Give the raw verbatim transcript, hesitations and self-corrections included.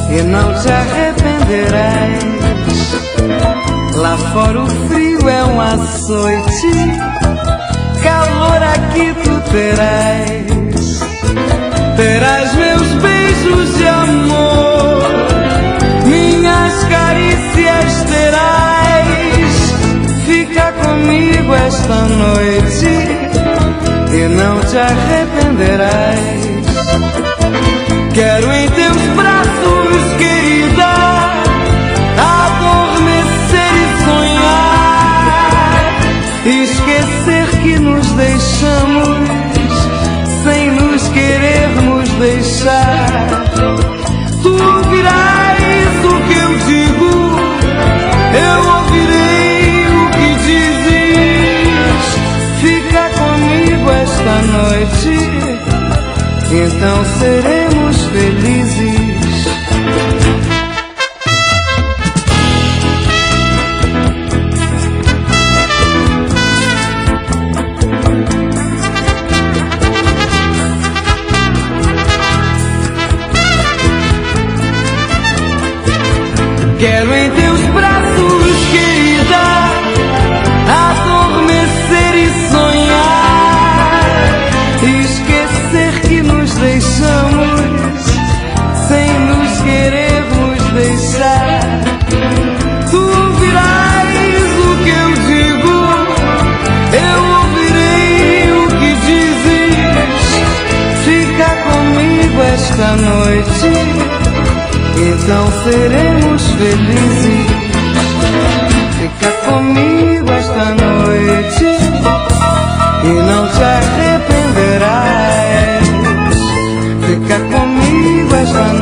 e não te arrependerás. Lá fora o frio é um açoite, calor aqui tu terás. Terás meus beijos de amor, minhas carícias terás. Fica comigo esta noite e não te arrependerás. Quero em teus braços, querida, adormecer e sonhar, esquecer que nos deixamos sem nos querermos deixar. Tu ouvirás o que eu digo, eu ouvirei o que dizes. Fica comigo esta noite, então seremos felizes. Quero em teus braços, querida, adormecer e sonhar, esquecer que nos deixamos sem nos querermos deixar. Tu ouvirás o que eu digo, eu ouvirei o que dizes. Fica comigo esta noite, então seremos felizes. Fica comigo esta noite e não te arrependerás. Fica comigo esta noite